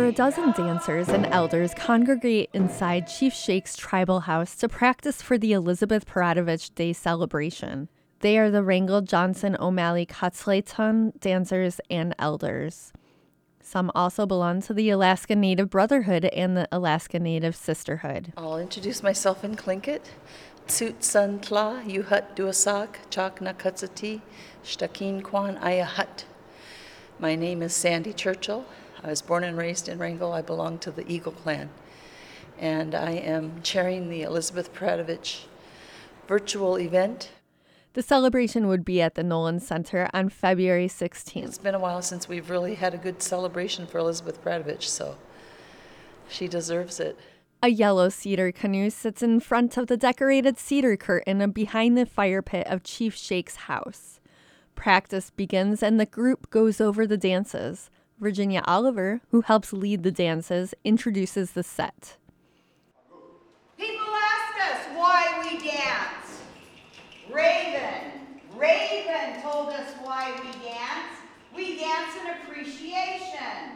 Over a dozen dancers and elders congregate inside Chief Shake's tribal house to practice for the Elizabeth Peradovich Day celebration. They are the Wrangell Johnson O'Malley Katzleiton dancers and elders. Some also belong to the Alaska Native Brotherhood and the Alaska Native Sisterhood. I'll introduce myself in Tlingit. Tsut Sun Tla, Yuhut Duasak, Chak Nakutsati, Shtakin Kwan Ayahut. My name is Sandy Churchill. I was born and raised in Wrangell. I belong to the Eagle Clan. And I am chairing the Elizabeth Peradovich virtual event. The celebration would be at the Nolan Center on February 16th. It's been a while since we've really had a good celebration for Elizabeth Peradovich, so she deserves it. A yellow cedar canoe sits in front of the decorated cedar curtain behind the fire pit of Chief Shake's house. Practice begins and the group goes over the dances. Virginia Oliver, who helps lead the dances, introduces the set. People ask us why we dance. Raven told us why we dance. We dance in appreciation.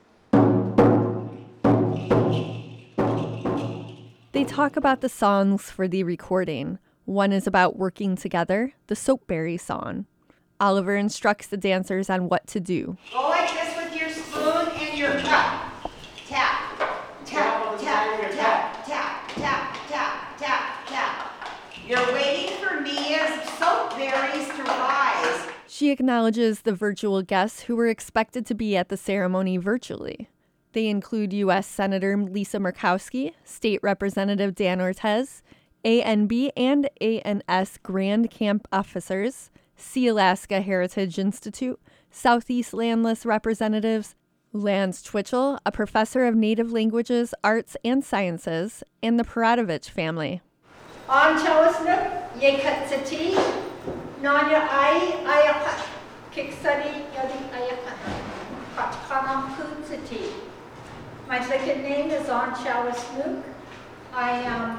They talk about the songs for the recording. One is about working together, the Soapberry song. Oliver instructs the dancers on what to do. Go like this with your spoon and your cup. Tap, tap, tap, tap, tap, tap, tap, tap, tap. You're waiting for Mia's soapberries to rise. She acknowledges the virtual guests who were expected to be at the ceremony virtually. They include U.S. Senator Lisa Murkowski, State Representative Dan Ortiz, ANB and ANS Grand Camp officers, Sealaska Heritage Institute, Southeast Landless representatives, Lance Twitchell, a professor of Native Languages, Arts, and Sciences, and the Peradovich family. On Chawasnook, Yekatsati, Nanya Ayakat, Kiksadi, Yadi Ayakat, Katkana Kutsati. My second name is On Chawasnook. I am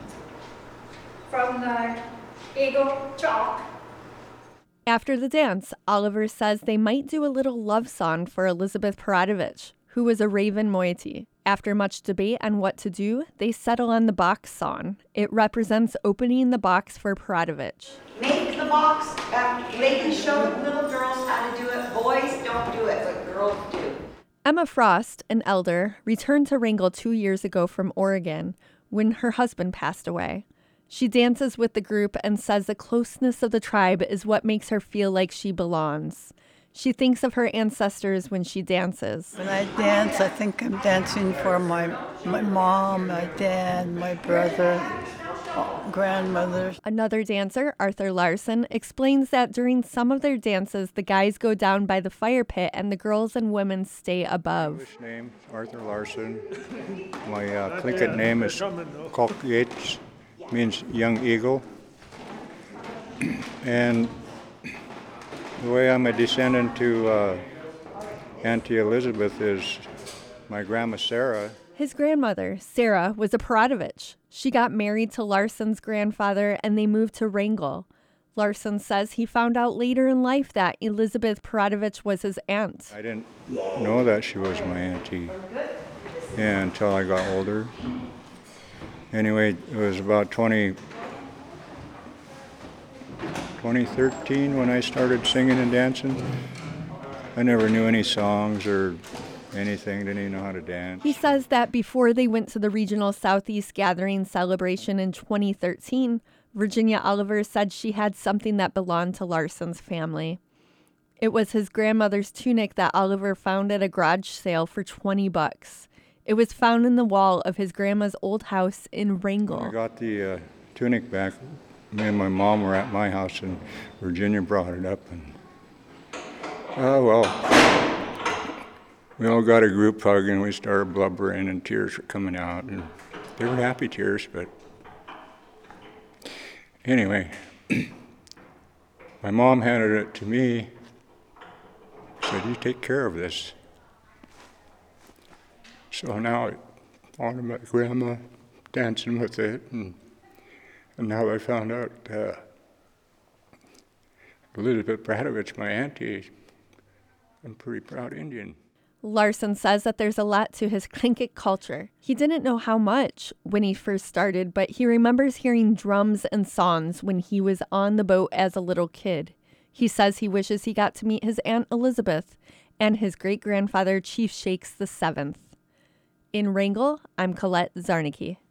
from the Eagle Chalk. After the dance, Oliver says they might do a little love song for Elizabeth Peradovich, who was a Raven moiety. After much debate on what to do, they settle on the box song. It represents opening the box for Peradovich. Make the box. Ladies show little girls how to do it. Boys don't do it, but girls do. Emma Frost, an elder, returned to Wrangell 2 years ago from Oregon when her husband passed away. She dances with the group and says the closeness of the tribe is what makes her feel like she belongs. She thinks of her ancestors when she dances. When I dance, I think I'm dancing for my mom, my dad, my brother, grandmother. Another dancer, Arthur Larson, explains that during some of their dances, the guys go down by the fire pit and the girls and women stay above. English name, Arthur Larson. My Tlingit name is Kok Yates. Means young eagle. And the way I'm a descendant to Auntie Elizabeth is my grandma Sarah. His grandmother, Sarah, was a Peradovich. She got married to Larson's grandfather and they moved to Wrangell. Larson says he found out later in life that Elizabeth Peradovich was his aunt. I didn't know that she was my auntie until I got older. Anyway, it was about 2013 when I started singing and dancing. I never knew any songs or anything, didn't even know how to dance. He says that before they went to the Regional Southeast Gathering celebration in 2013, Virginia Oliver said she had something that belonged to Larson's family. It was his grandmother's tunic that Oliver found at a garage sale for $20. It was found in the wall of his grandma's old house in Wrangell. I got the tunic back. Me and my mom were at my house, and Virginia brought it up. And we all got a group hug, and we started blubbering, and tears were coming out. And they were happy tears, but anyway, my mom handed it to me. Said, "You take care of this." So now I honored my grandma, dancing with it, and now I found out Elizabeth Peradovich, my auntie, I'm a pretty proud Indian. Larson says that there's a lot to his Tlingit culture. He didn't know how much when he first started, but he remembers hearing drums and songs when he was on the boat as a little kid. He says he wishes he got to meet his Aunt Elizabeth and his great-grandfather, Chief Shakes VII. In Wrangell, I'm Colette Zarnicki.